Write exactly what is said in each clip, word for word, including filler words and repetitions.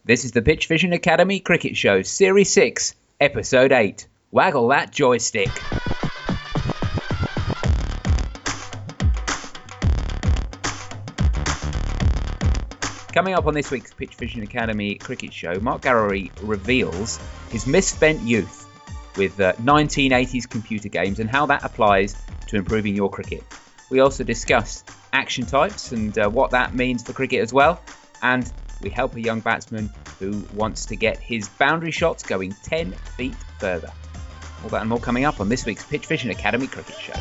This is the Pitch Vision Academy Cricket Show, Series six, Episode eight. Waggle that joystick. Coming up on this week's Pitch Vision Academy Cricket Show, Mark Garraway reveals his misspent youth with uh, nineteen eighties computer games and how that applies to improving your cricket. We also discuss action types and uh, what that means for cricket as well. And we help a young batsman who wants to get his boundary shots going ten feet further. All that and more coming up on this week's Pitch Vision Academy Cricket Show.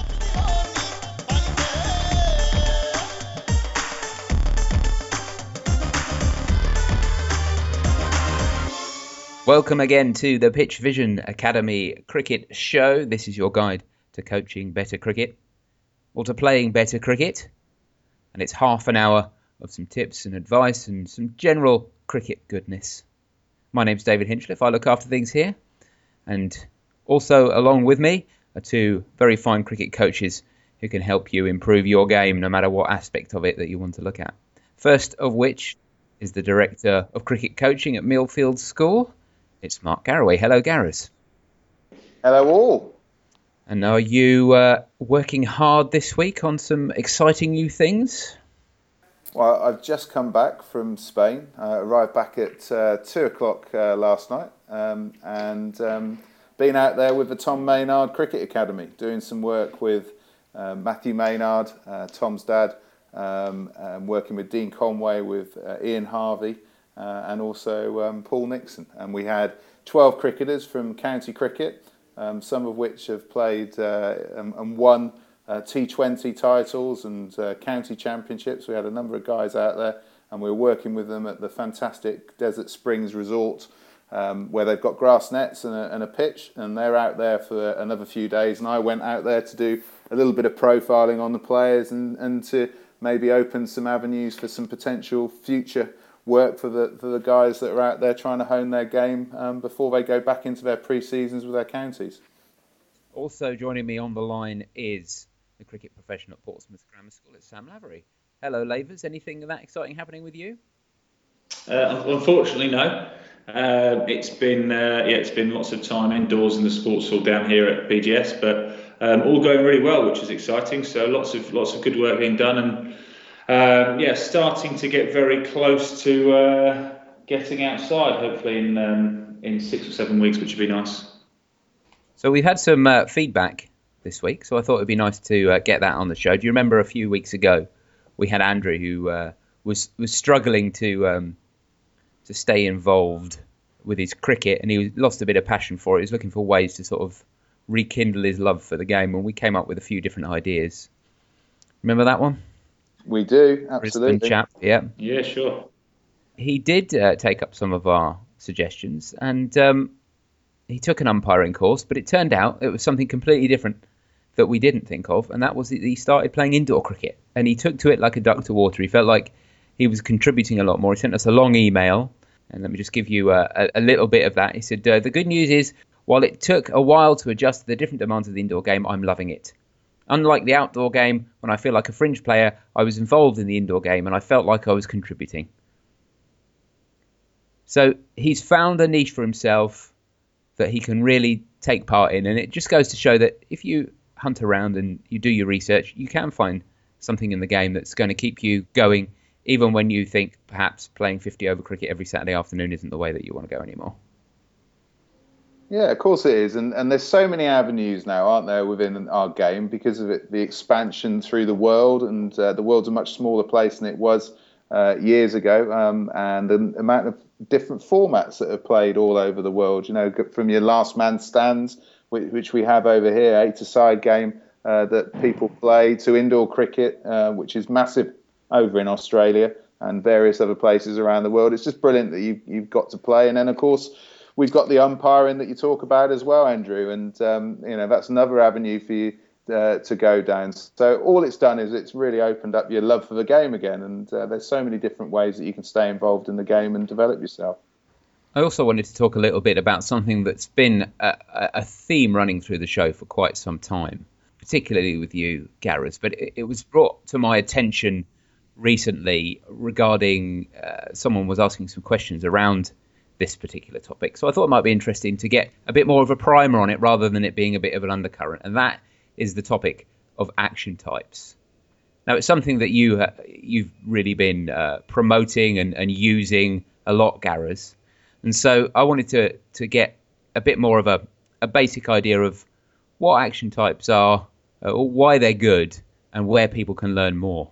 Welcome again to the Pitch Vision Academy Cricket Show. This is your guide to coaching better cricket, or to playing better cricket. And it's half an hour of some tips and advice and some general cricket goodness. My name's David Hinchliffe. I look after things here. And also along with me are two very fine cricket coaches who can help you improve your game no matter what aspect of it that you want to look at. First of which is the Director of Cricket Coaching at Millfield School. It's Mark Garraway. Hello, Garras. Hello, all. And are you uh, working hard this week on some exciting new things? Well, I've just come back from Spain. I uh, arrived back at uh, two o'clock uh, last night um, and um, been out there with the Tom Maynard Cricket Academy, doing some work with uh, Matthew Maynard, uh, Tom's dad, um, and working with Dean Conway, with uh, Ian Harvey, uh, and also um, Paul Nixon. And we had twelve cricketers from county cricket, um, some of which have played uh, and, and won Uh, T twenty titles and uh, county championships. We had a number of guys out there, and we were working with them at the fantastic Desert Springs Resort, um, where they've got grass nets and a, and a pitch, and they're out there for another few days. And I went out there to do a little bit of profiling on the players and, and to maybe open some avenues for some potential future work for the for the guys that are out there trying to hone their game um, before they go back into their pre-seasons with their counties. Also joining me on the line is the cricket professional at Portsmouth Grammar School. It's Sam Lavery. Hello, Lavers. Anything that exciting happening with you? Uh, unfortunately, no. Uh, it's been uh, yeah, it's been lots of time indoors in the sports hall down here at B G S, but um, all going really well, which is exciting. So lots of lots of good work being done, and um, yeah, starting to get very close to uh, getting outside. Hopefully in um, in six or seven weeks, which would be nice. So we've had some uh, feedback this week, so I thought it'd be nice to uh, get that on the show. Do you remember a few weeks ago we had Andrew who uh, was was struggling to um, to stay involved with his cricket, and he was, lost a bit of passion for it. He was looking for ways to sort of rekindle his love for the game, and we came up with a few different ideas. Remember that one? We do, absolutely. Brisbane chap, yeah. Yeah, sure. He did uh, take up some of our suggestions, and um, he took an umpiring course, but it turned out it was something completely different that we didn't think of, and that was that he started playing indoor cricket, and he took to it like a duck to water. He felt like he was contributing a lot more. He sent us a long email, and let me just give you a, a, a little bit of that. He said, uh, the good news is, while it took a while to adjust to the different demands of the indoor game, I'm loving it. Unlike the outdoor game, when I feel like a fringe player, I was involved in the indoor game, and I felt like I was contributing. So he's found a niche for himself that he can really take part in, and it just goes to show that if you hunt around and you do your research, you can find something in the game that's going to keep you going, even when you think perhaps playing fifty over cricket every Saturday afternoon isn't the way that you want to go anymore. Yeah, of course it is, and and there's so many avenues now, aren't there, within our game because of it, the expansion through the world, and uh, the world's a much smaller place than it was uh, years ago, um, and the amount of different formats that have played all over the world. You know, from your last man stands, which we have over here, eight-a-side game uh, that people play, to indoor cricket, uh, which is massive over in Australia and various other places around the world. It's just brilliant that you, you've got to play. And then, of course, we've got the umpiring that you talk about as well, Andrew. And, um, you know, that's another avenue for you uh, to go down. So all it's done is it's really opened up your love for the game again. And uh, there's so many different ways that you can stay involved in the game and develop yourself. I also wanted to talk a little bit about something that's been a, a theme running through the show for quite some time, particularly with you, Gareth. But it, it was brought to my attention recently regarding uh, someone was asking some questions around this particular topic. So I thought it might be interesting to get a bit more of a primer on it rather than it being a bit of an undercurrent. And that is the topic of action types. Now, it's something that you, uh, you've really been uh, promoting and, and using a lot, Gareth. And so I wanted to, to get a bit more of a, a basic idea of what action types are, uh, why they're good, and where people can learn more.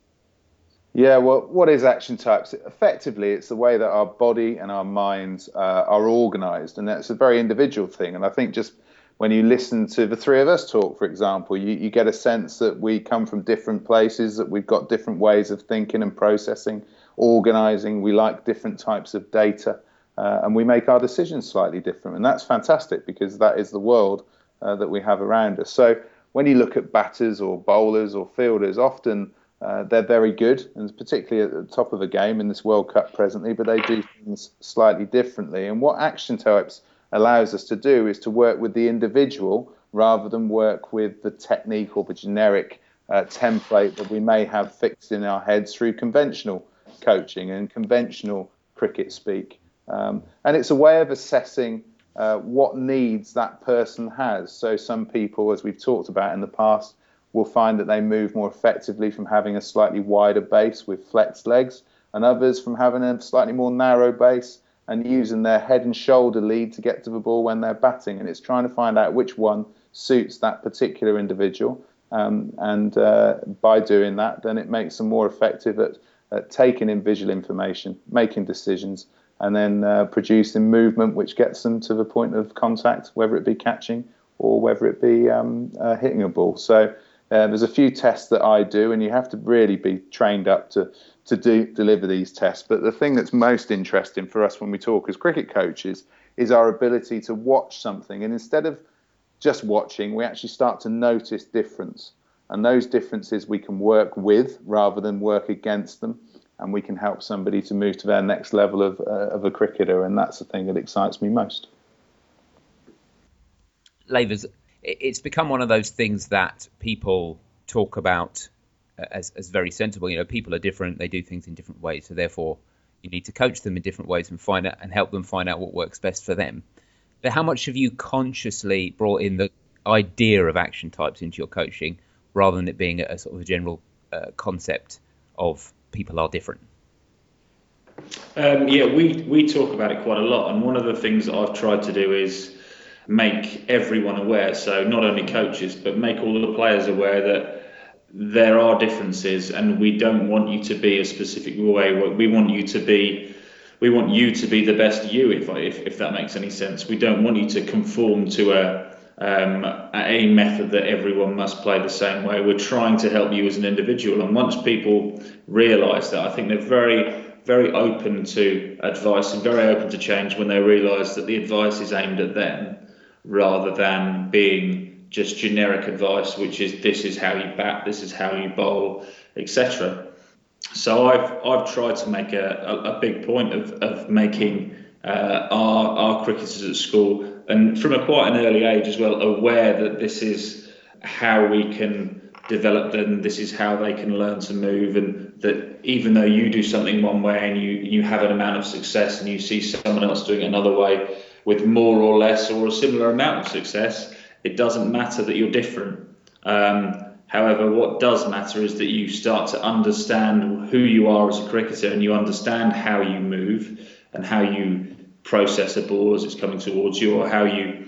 Yeah, well, what is action types? Effectively, it's the way that our body and our minds uh, are organised, and that's a very individual thing. And I think just when you listen to the three of us talk, for example, you, you get a sense that we come from different places, that we've got different ways of thinking and processing, organising. We like different types of data, uh, and we make our decisions slightly different. And that's fantastic because that is the world uh, that we have around us. So when you look at batters or bowlers or fielders, often uh, they're very good, and particularly at the top of the game in this World Cup presently, but they do things slightly differently. And what action types allows us to do is to work with the individual rather than work with the technique or the generic uh, template that we may have fixed in our heads through conventional coaching and conventional cricket speak. Um, and it's a way of assessing uh, what needs that person has. So some people, as we've talked about in the past, will find that they move more effectively from having a slightly wider base with flexed legs, and others from having a slightly more narrow base and using their head and shoulder lead to get to the ball when they're batting. And it's trying to find out which one suits that particular individual. Um, and uh, by doing that, then it makes them more effective at, at taking in visual information, making decisions, and then uh, producing movement which gets them to the point of contact, whether it be catching or whether it be um, uh, hitting a ball. So uh, there's a few tests that I do, and you have to really be trained up to to do deliver these tests. But the thing that's most interesting for us when we talk as cricket coaches is our ability to watch something, and instead of just watching, we actually start to notice difference, and those differences we can work with rather than work against them, and we can help somebody to move to their next level of uh, of a cricketer, and that's the thing that excites me most. Lavers, it's become one of those things that people talk about as as very sensible. You know, people are different; they do things in different ways. So therefore, you need to coach them in different ways and find out and help them find out what works best for them. But how much have you consciously brought in the idea of action types into your coaching, rather than it being a, a sort of a general uh, concept of people are different? Um, yeah, we we talk about it quite a lot, and one of the things that I've tried to do is make everyone aware. So not only coaches, but make all of the players aware that there are differences, and we don't want you to be a specific way. We want you to be, we want you to be the best you, if if, if that makes any sense. We don't want you to conform to a um, a method that everyone must play the same way. We're trying to help you as an individual, and once people realise that, I think they're very, very open to advice and very open to change when they realise that the advice is aimed at them, rather than being just generic advice, which is this is how you bat, this is how you bowl, et cetera. So I've I've tried to make a, a, a big point of of making uh, our our cricketers at school, and from a quite an early age as well, aware that this is how we can develop them, this is how they can learn to move, and that even though you do something one way and you you have an amount of success, and you see someone else doing it another way with more or less or a similar amount of success, it doesn't matter that you're different. Um, however, what does matter is that you start to understand who you are as a cricketer, and you understand how you move and how you process a ball as it's coming towards you, or how you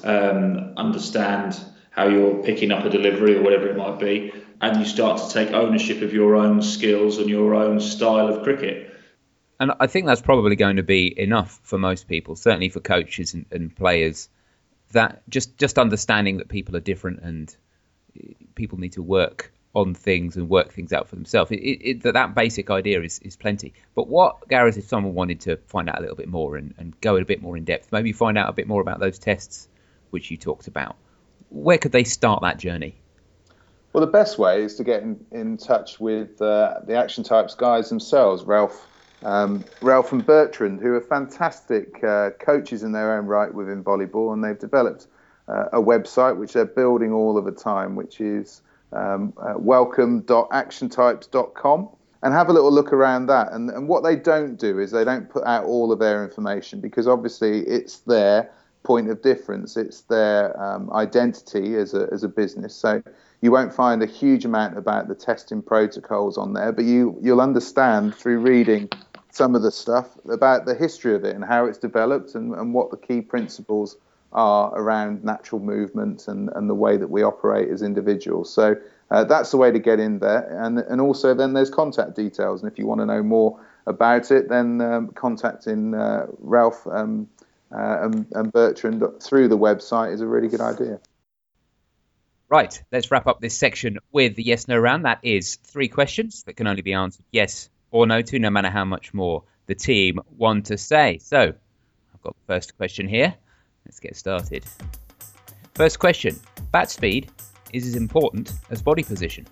um, understand how you're picking up a delivery or whatever it might be, and you start to take ownership of your own skills and your own style of cricket. And I think that's probably going to be enough for most people, certainly for coaches and, and players, that just, just understanding that people are different and people need to work on things and work things out for themselves. It, it, it, that, that basic idea is, is plenty. But what, Gareth, if someone wanted to find out a little bit more and, and go a bit more in depth, maybe find out a bit more about those tests which you talked about, where could they start that journey? Well, the best way is to get in, in touch with uh, the Action Types guys themselves, Ralph Um, Ralph and Bertrand, who are fantastic uh, coaches in their own right within volleyball, and they've developed uh, a website which they're building all of the time, which is um, uh, welcome dot action types dot com, and have a little look around that. And, and what they don't do is they don't put out all of their information, because obviously it's their point of difference, it's their um, identity as a as a business. So you won't find a huge amount about the testing protocols on there, but you you'll understand through reading some of the stuff about the history of it and how it's developed, and, and what the key principles are around natural movement and, and the way that we operate as individuals. So uh, that's the way to get in there. And and also then there's contact details. And if you want to know more about it, then um, contacting uh, Ralph um, uh, and, and Bertrand through the website is a really good idea. Right, let's wrap up this section with the yes-no round. That is three questions that can only be answered yes or no to, no matter how much more the team want to say. So I've got the first question here. Let's get started. First question. Bat speed is as important as body position.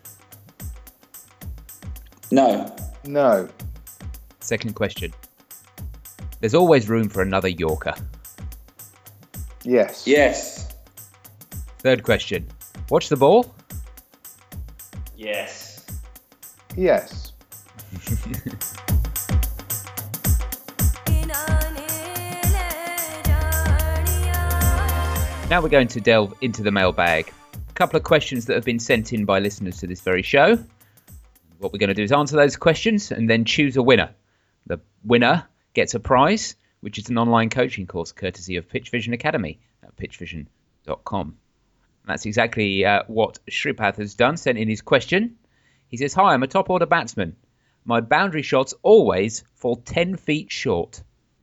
No. No. Second question. There's always room for another Yorker. Yes. Yes. Third question. Watch the ball? Yes. Yes. Now we're going to delve into the mailbag. A couple of questions that have been sent in by listeners to this very show. What we're going to do is answer those questions and then choose a winner. The winner gets a prize, which is an online coaching course courtesy of Pitch Vision Academy at pitch vision dot com. And that's exactly uh, what Shripath has done, sent in his question. He says, "Hi, I'm a top order batsman. My boundary shots always fall ten feet short.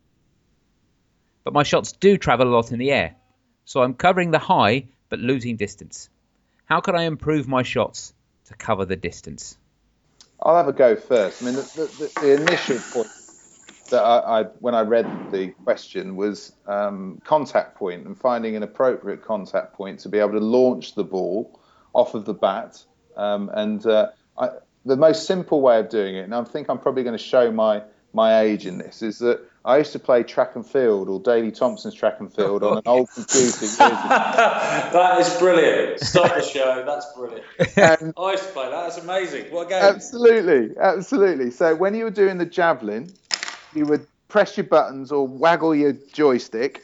But my shots do travel a lot in the air. So I'm covering the high, but losing distance. How can I improve my shots to cover the distance?" I'll have a go first. I mean, the, the, the initial point that I, I, when I read the question, was um, contact point and finding an appropriate contact point to be able to launch the ball off of the bat. Um, and uh, I, the most simple way of doing it, and I think I'm probably going to show my my age in this, is that I used to play track and field, or Daley Thompson's track and field, on an old computer years ago. That is brilliant. Stop the show. That's brilliant. And I used to play that. That's amazing. What a game. absolutely, absolutely. So when you were doing the javelin, you would press your buttons or waggle your joystick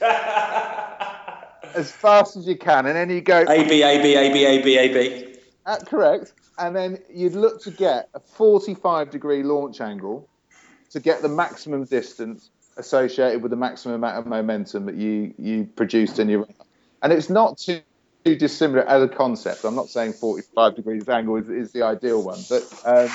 as fast as you can, and then you go A, B, A, B, A, B, A, B, A, B. Uh, correct. And then you'd look to get a forty-five degree launch angle to get the maximum distance associated with the maximum amount of momentum that you, you produced in your run. And it's not too, too dissimilar as a concept. I'm not saying forty-five degrees angle is, is the ideal one, but um,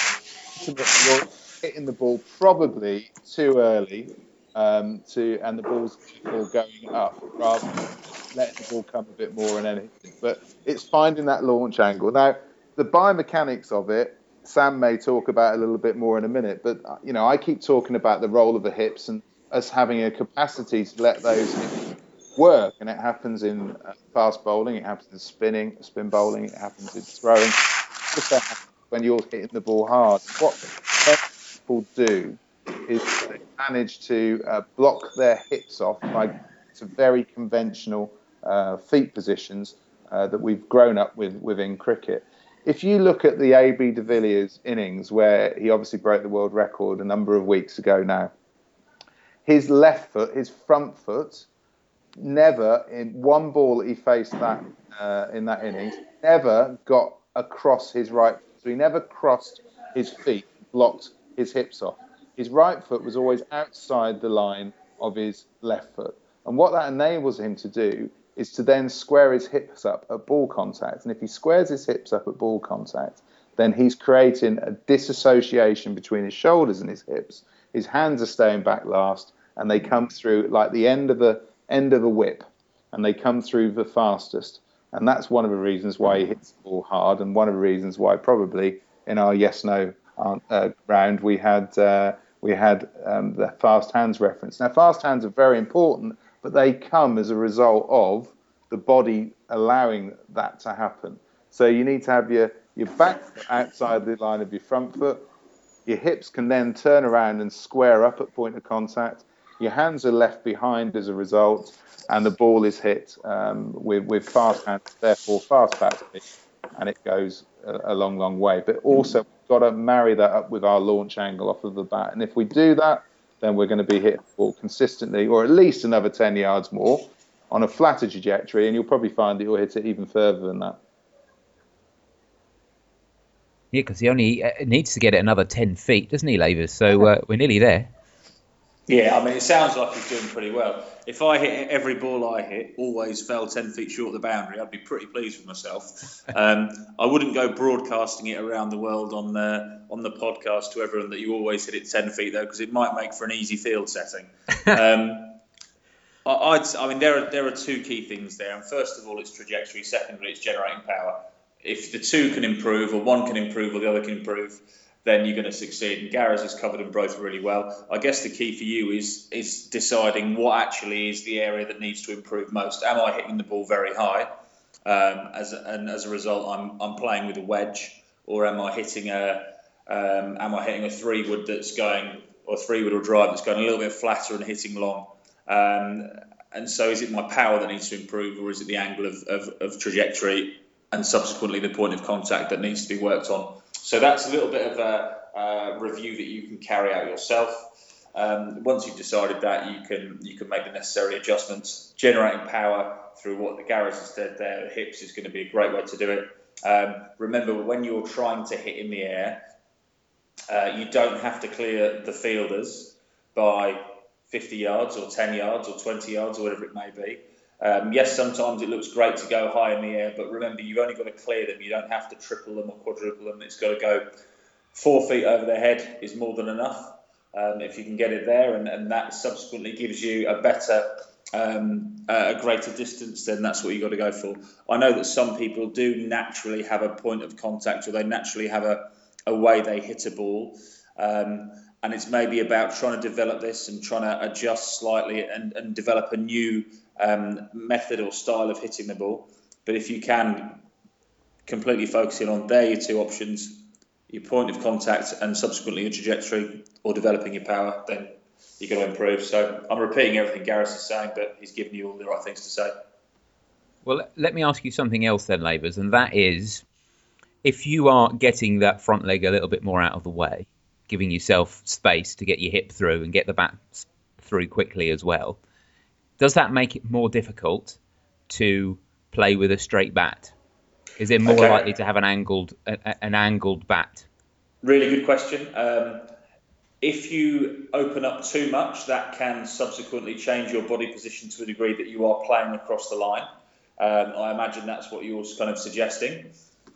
you're hitting the ball probably too early um, to, and the ball's ball going up rather than letting the ball come a bit more and anything. But it's finding that launch angle. Now, the biomechanics of it, Sam may talk about a little bit more in a minute, but you know, I keep talking about the role of the hips and us having a capacity to let those hips work, and it happens in uh, fast bowling, it happens in spinning, spin bowling, it happens in throwing. Just that happens when you're hitting the ball hard. What people do is they manage to uh, block their hips off by some very conventional uh, feet positions uh, that we've grown up with within cricket. If you look at the A B de Villiers innings, where he obviously broke the world record a number of weeks ago now, his left foot, his front foot, never, in one ball that he faced that uh, in that innings, never got across his right foot. So he never crossed his feet, blocked his hips off. His right foot was always outside the line of his left foot. And what that enables him to do is to then square his hips up at ball contact. And if he squares his hips up at ball contact, then he's creating a disassociation between his shoulders and his hips. His hands are staying back last, and they come through like the end of a end of a whip, and they come through the fastest. And that's one of the reasons why he hits the ball hard, and one of the reasons why probably in our yes/no uh, round we had uh, we had um, the fast hands reference. Now, fast hands are very important, but they come as a result of the body allowing that to happen. So you need to have your, your back foot outside the line of your front foot. Your hips can then turn around and square up at point of contact. Your hands are left behind as a result, and the ball is hit um, with, with fast hands, therefore fast bat speed, and it goes a, a long, long way. But also got to marry that up with our launch angle off of the bat. And if we do that, then we're going to be hitting the ball consistently, or at least another ten yards more on a flatter trajectory, and you'll probably find that you'll hit it even further than that. Yeah, because he only uh, needs to get it another ten feet, doesn't he, Lavers? So uh, we're nearly there. Yeah, I mean, it sounds like he's doing pretty well. If I hit every ball I hit, always fell ten feet short of the boundary, I'd be pretty pleased with myself. Um, I wouldn't go broadcasting it around the world on the on the podcast to everyone that you always hit it ten feet, though, because it might make for an easy field setting. Um, I, I'd, I mean, there are there are two key things there. And first of all, it's trajectory. Secondly, it's generating power. If the two can improve, or one can improve, or the other can improve, then you're going to succeed. And Gareth has covered them both really well. I guess the key for you is is deciding what actually is the area that needs to improve most. Am I hitting the ball very high? Um, as and as a result, I'm I'm playing with a wedge, or am I hitting a um, am I hitting a three wood that's going, or three wood or drive that's going a little bit flatter and hitting long? Um, and so, is it my power that needs to improve, or is it the angle of, of, of trajectory and subsequently the point of contact that needs to be worked on? So that's a little bit of a, a review that you can carry out yourself. Um, once you've decided that, you can you can make the necessary adjustments. Generating power through what the Gareth has said there, the hips, is going to be a great way to do it. Um, remember, when you're trying to hit in the air, uh, you don't have to clear the fielders by fifty yards or ten yards or twenty yards or whatever it may be. Um, yes, sometimes it looks great to go high in the air, but remember, you've only got to clear them. You don't have to triple them or quadruple them. It's got to go four feet over their head is more than enough. Um, if you can get it there, and, and that subsequently gives you a better, um, a greater distance, then that's what you've got to go for. I know that some people do naturally have a point of contact, or they naturally have a, a way they hit a ball. Um, and it's maybe about trying to develop this and trying to adjust slightly and, and develop a new um, method or style of hitting the ball. But if you can completely focus in on, there are your two options, your point of contact and subsequently your trajectory, or developing your power, then you're going to improve. So I'm repeating everything Gareth is saying, but he's given you all the right things to say. Well, let me ask you something else then, Lavers, and that is, if you are getting that front leg a little bit more out of the way, giving yourself space to get your hip through and get the bat through quickly as well, does that make it more difficult to play with a straight bat? Is it more Okay. likely to have an angled a, an angled bat? Really good question. Um, if you open up too much, that can subsequently change your body position to a degree that you are playing across the line. Um, I imagine that's what you're kind of suggesting.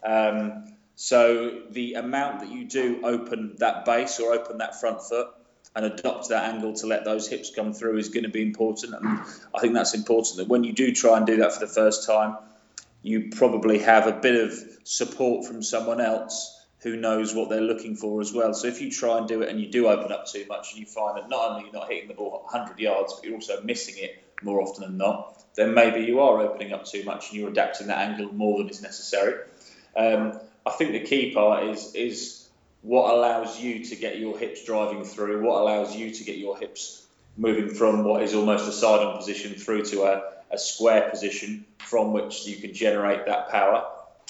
Um, so the amount that you do open that base or open that front foot and adopt that angle to let those hips come through is going to be important. And I think that's important, that when you do try and do that for the first time, you probably have a bit of support from someone else who knows what they're looking for as well. So if you try and do it and you do open up too much and you find that not only you're not hitting the ball one hundred yards, but you're also missing it more often than not, then maybe you are opening up too much and you're adapting that angle more than is necessary. Um, I think the key part is is what allows you to get your hips driving through, what allows you to get your hips moving from what is almost a side-on position through to a, a square position from which you can generate that power.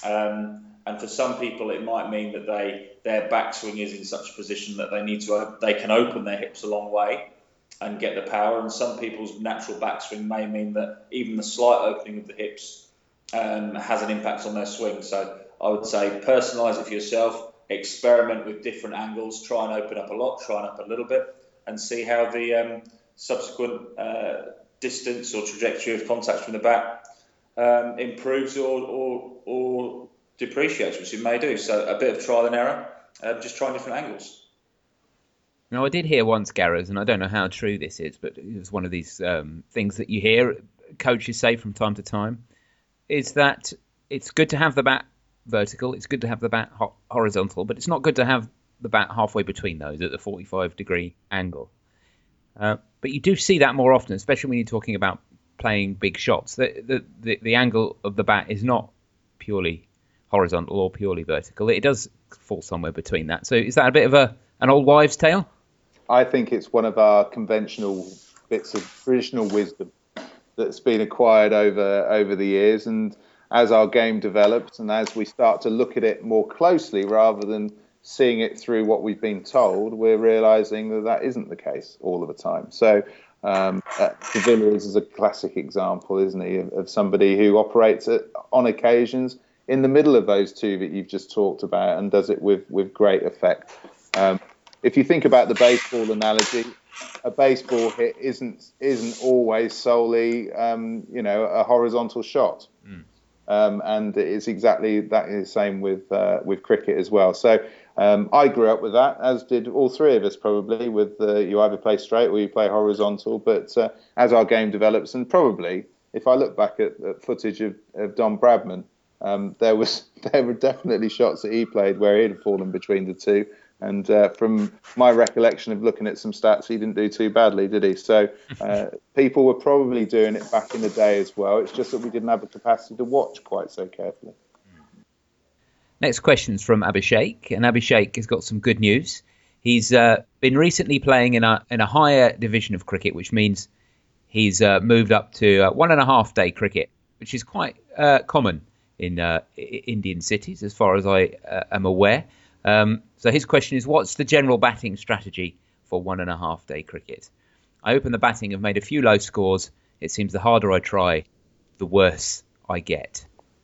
Um, and for some people, it might mean that they their backswing is in such a position that they need to they can open their hips a long way and get the power. And some people's natural backswing may mean that even the slight opening of the hips um, has an impact on their swing. So I would say personalise it for yourself, experiment with different angles, try and open up a lot, try and up a little bit, and see how the um, subsequent uh, distance or trajectory of contact from the bat um, improves or, or or depreciates, which it may do. So a bit of trial and error, uh, just trying different angles. Now, I did hear once, Gareth, and I don't know how true this is, but it's one of these um, things that you hear coaches say from time to time, is that it's good to have the bat vertical, it's good to have the bat ho- horizontal, but it's not good to have the bat halfway between those at the forty-five degree angle. Uh, but you do see that more often, especially when you're talking about playing big shots. The, the, the, the angle of the bat is not purely horizontal or purely vertical. It does fall somewhere between that. So is that a bit of a an old wives' tale? I think it's one of our conventional bits of traditional wisdom that's been acquired over over the years. And as our game develops and as we start to look at it more closely rather than seeing it through what we've been told, we're realising that that isn't the case all of the time. So um, uh, De Villiers is a classic example, isn't he, of, of somebody who operates at, on occasions in the middle of those two that you've just talked about and does it with, with great effect. Um, if you think about the baseball analogy, a baseball hit isn't isn't always solely um, you know a horizontal shot. Mm. Um, and it's exactly that is the same with uh, with cricket as well. So um, I grew up with that, as did all three of us probably. With uh, you either play straight or you play horizontal. But uh, as our game develops, and probably if I look back at, at footage of, of Don Bradman, um, there was there were definitely shots that he played where he'd have fallen between the two. And uh, from my recollection of looking at some stats, he didn't do too badly, did he? So uh, people were probably doing it back in the day as well. It's just that we didn't have the capacity to watch quite so carefully. Next question's from Abhishek, and Abhishek has got some good news. He's uh, been recently playing in a in a higher division of cricket, which means he's uh, moved up to uh, one and a half day cricket, which is quite uh, common in uh, Indian cities, as far as I uh, am aware. Um, so his question is, what's the general batting strategy for one and a half day cricket? I open the batting, have made a few low scores. It seems the harder I try, the worse I get.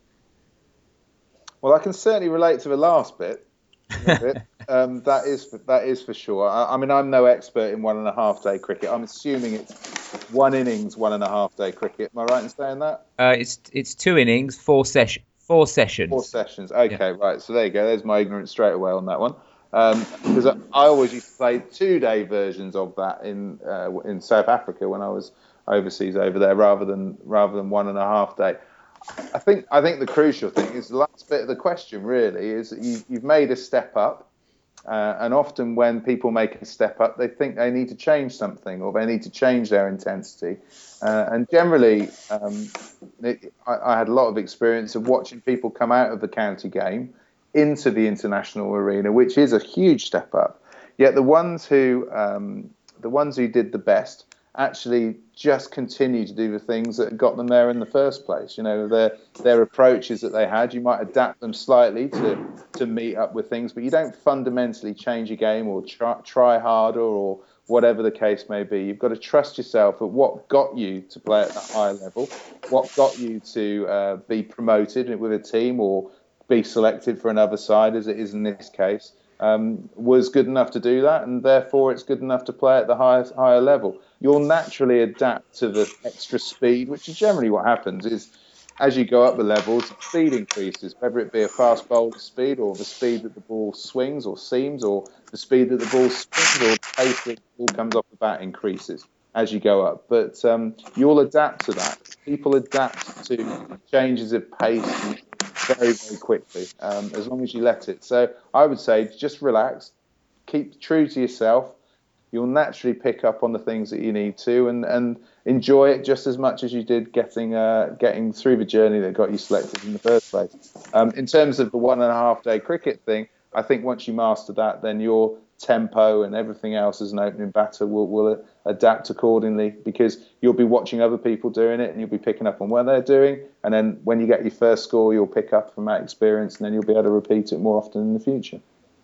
Well, I can certainly relate to the last bit. bit. um, that is that is for sure. I, I mean, I'm no expert in one and a half day cricket. I'm assuming it's one innings, one and a half day cricket. Am I right in saying that? Uh, it's it's two innings, four sessions. Four sessions. Four sessions. Okay, yeah. Right. So there you go. There's my ignorance straight away on that one. Because um, I always used to play two-day versions of that in uh, in South Africa when I was overseas over there, rather than rather than one and a half day. I think I think the crucial thing is the last bit of the question. Really, is that you, you've made a step up, uh, and often when people make a step up, they think they need to change something or they need to change their intensity. Uh, and generally, um, it, I, I had a lot of experience of watching people come out of the county game into the international arena, which is a huge step up. Yet the ones who um, the ones who did the best actually just continue to do the things that got them there in the first place. You know, their their approaches that they had, you might adapt them slightly to to meet up with things, but you don't fundamentally change your game or try, try harder or whatever the case may be. You've got to trust yourself at what got you to play at that high level, what got you to uh, be promoted with a team or be selected for another side, as it is in this case, um, was good enough to do that, and therefore it's good enough to play at the highest higher level. You'll naturally adapt to the extra speed, which is generally what happens is as you go up the levels, speed increases, whether it be a fast bowler speed or the speed that the ball swings or seams or the speed that the ball spins or the pace that the ball comes off the bat increases as you go up. But um, you'll adapt to that. People adapt to changes of pace very, very quickly, um, as long as you let it. So I would say just relax, keep true to yourself. You'll naturally pick up on the things that you need to, and, and enjoy it just as much as you did getting uh, getting through the journey that got you selected in the first place. Um, in terms of the one and a half day cricket thing, I think once you master that, then your tempo and everything else as an opening batter will, will adapt accordingly, because you'll be watching other people doing it and you'll be picking up on what they're doing. And then when you get your first score, you'll pick up from that experience, and then you'll be able to repeat it more often in the future.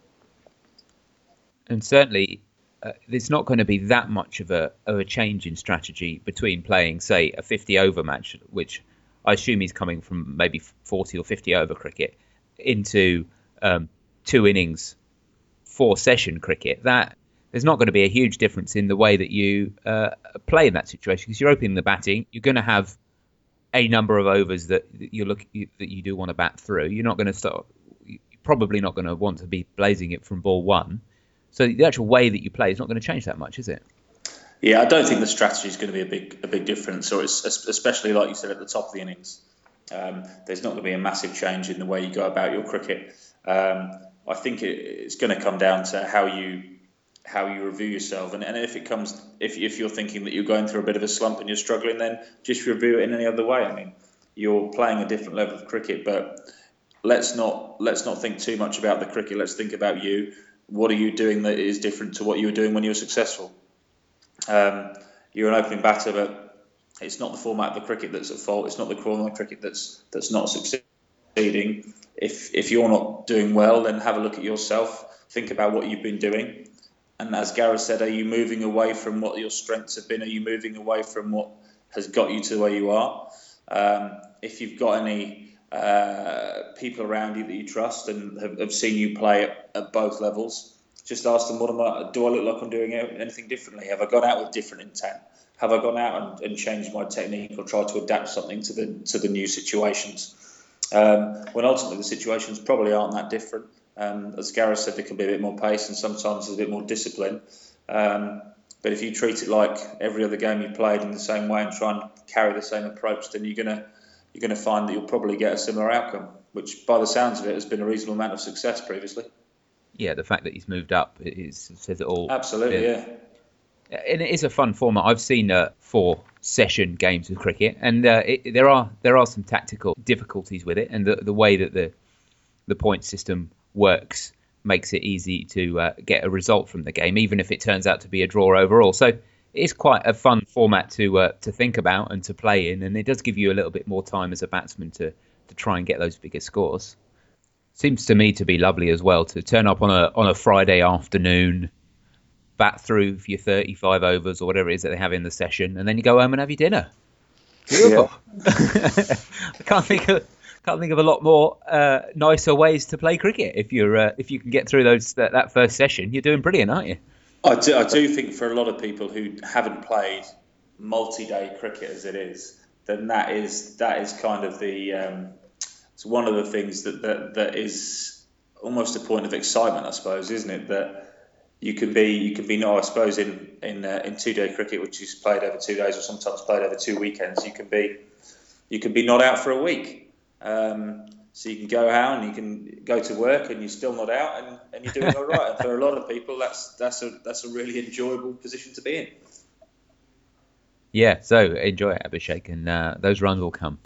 And certainly, Uh, there's not going to be that much of a of a change in strategy between playing, say, a fifty over match, which I assume he's coming from maybe forty or fifty over cricket, into um, two innings, four session cricket. That there's not going to be a huge difference in the way that you uh, play in that situation, because you're opening the batting. You're going to have a number of overs that you look that you do want to bat through. You're not going to start. You're probably not going to want to be blazing it from ball one. So the actual way that you play is not going to change that much, is it? Yeah, I don't think the strategy is going to be a big a big difference, or it's especially like you said at the top of the innings. Um, there's not going to be a massive change in the way you go about your cricket. Um, I think it, it's going to come down to how you how you review yourself, and, and if it comes if if you're thinking that you're going through a bit of a slump and you're struggling, then just review it in any other way. I mean, you're playing a different level of cricket, but let's not let's not think too much about the cricket. Let's think about you. What are you doing that is different to what you were doing when you were successful? Um, you're an opening batter, but it's not the format of the cricket that's at fault. It's not the format of the cricket that's that's not succeeding. If if you're not doing well, then have a look at yourself. think about what you've been doing. And as Gareth said, are you moving away from what your strengths have been? Are you moving away from what has got you to where you are? Um, if you've got any uh, people around you that you trust and have, have seen you play at, at both levels, just ask them, what am I, do I look like I'm doing anything differently? Have I gone out with different intent? Have I gone out and, and changed my technique or tried to adapt something to the to the new situations? Um, when ultimately the situations probably aren't that different. Um, as Gareth said, there can be a bit more pace and sometimes there's a bit more discipline. Um, but if you treat it like every other game you played in the same way and try and carry the same approach, then you're gonna you're gonna find that you'll probably get a similar outcome, which by the sounds of it has been a reasonable amount of success previously. Yeah, the fact that he's moved up is, says it all. Absolutely, yeah. yeah. And it is a fun format. I've seen uh, four session games of cricket, and uh, it, there are there are some tactical difficulties with it, and the the way that the the point system works makes it easy to uh, get a result from the game, even if it turns out to be a draw overall. So it is quite a fun format to uh, to think about and to play in, and it does give you a little bit more time as a batsman to to try and get those bigger scores. Seems to me to be lovely as well to turn up on a on a Friday afternoon, bat through your thirty-five overs or whatever it is that they have in the session, and then you go home and have your dinner. Beautiful. Yeah. I can't think of can't think of a lot more uh, nicer ways to play cricket. If you're uh, if you can get through those that, that first session, you're doing brilliant, aren't you? I do, I do think for a lot of people who haven't played multi-day cricket as it is, then that is that is kind of the um, it's one of the things that, that that is almost a point of excitement, I suppose, isn't it? That you can be you can be no, I suppose in in uh, in two-day cricket, which is played over two days or sometimes played over two weekends, you can be you can be not out for a week. Um, so you can go out and you can go to work and you're still not out and, and you're doing all right. And for a lot of people, that's that's a that's a really enjoyable position to be in. Yeah, so enjoy it, Abhishek, and uh, those runs will come.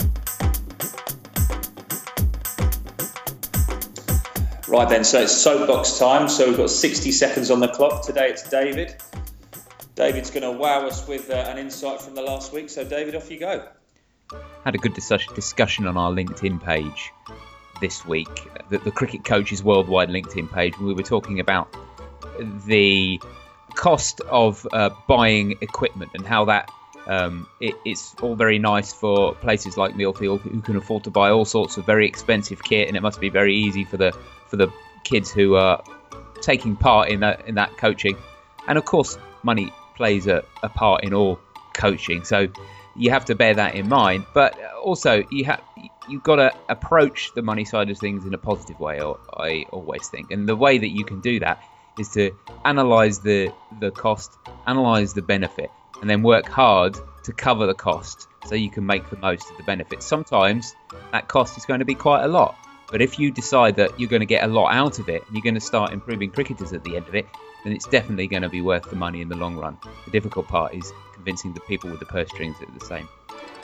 Right then, so it's soapbox time. So we've got sixty seconds on the clock. Today it's David. David's going to wow us with uh, an insight from the last week. So David, off you go. Had a good dis- discussion on our LinkedIn page this week, the, the Cricket Coaches Worldwide LinkedIn page. We were talking about the cost of uh, buying equipment and how that um, it, it's all very nice for places like Millfield who can afford to buy all sorts of very expensive kit, and it must be very easy for the for the kids who are taking part in that in that coaching. And of course, money plays a, a part in all coaching, so you have to bear that in mind. But also, you have you've got to approach the money side of things in a positive way. I always think, and the way that you can do that is to analyze the the cost, analyze the benefit, and then work hard to cover the cost so you can make the most of the benefit. Sometimes that cost is going to be quite a lot, but if you decide that you're going to get a lot out of it and you're going to start improving cricketers at the end of it, then it's definitely going to be worth the money in the long run. The difficult part is convincing the people with the purse strings that are the same.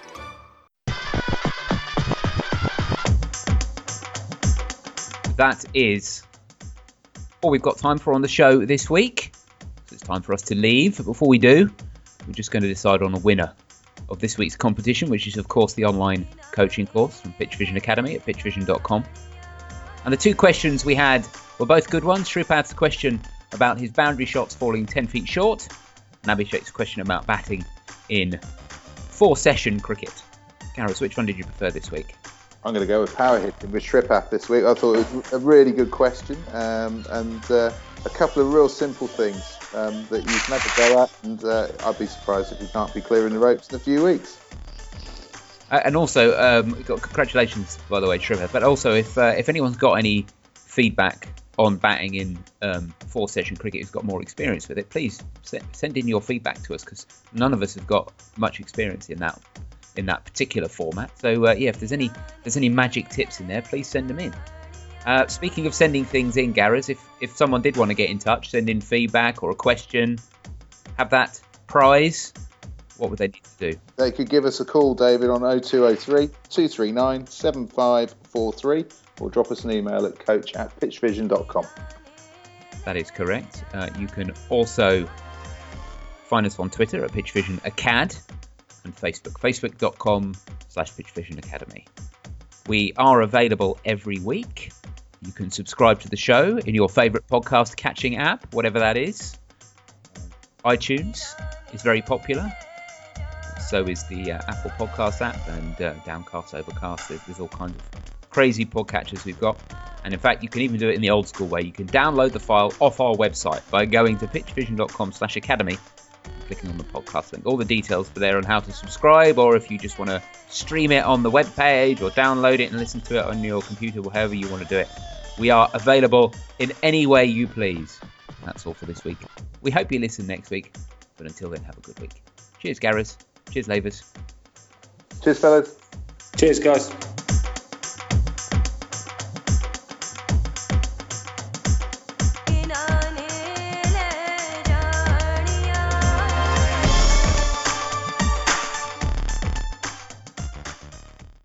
That is all we've got time for on the show this week. So it's time for us to leave. But before we do, we're just going to decide on a winner of this week's competition, which is, of course, the online coaching course from Pitch Vision Academy at pitch vision dot com. And the two questions we had were both good ones. Shripav's question about his boundary shots falling ten feet short, and Abhishek's question about batting in four-session cricket. Gareth, which one did you prefer this week? I'm going to go with power hitting with Shripaf this week. I thought it was a really good question, um, and uh, a couple of real simple things um, that you can have a go at, and uh, I'd be surprised if you can't be clearing the ropes in a few weeks. Uh, and also, um, congratulations, by the way, Shripaf. But also, if uh, if anyone's got any feedback on batting in um, four-session cricket, who's got more experience with it, please send, send in your feedback to us, because none of us have got much experience in that in that particular format. So uh, yeah, if there's any if there's any magic tips in there, please send them in. Uh, speaking of sending things in, Gareth, if if someone did want to get in touch, send in feedback or a question, have that prize, what would they need to do? They could give us a call, David, on oh two oh three, two three nine, seven five four three, or drop us an email at coach at pitch vision dot com. That is correct. Uh, you can also find us on Twitter at Pitch Vision Acad, and Facebook, facebook dot com slash Pitch Vision Academy. We are available every week You can subscribe to the show in your favourite podcast catching app, whatever that is. iTunes is very popular. So is the uh, Apple Podcast app and uh, Downcast, Overcast. There's, there's all kinds of crazy podcatchers we've got. And in fact, you can even do it in the old school way. You can download the file off our website by going to pitchvision.com slash academy and clicking on the podcast link. All the details are there on how to subscribe, or if you just want to stream it on the web page or download it and listen to it on your computer, or however you want to do it. We are available in any way you please. And that's all for this week. We hope you listen next week. But until then, have a good week. Cheers, Gareth. Cheers, Lavers. Cheers, fellas. Cheers, guys.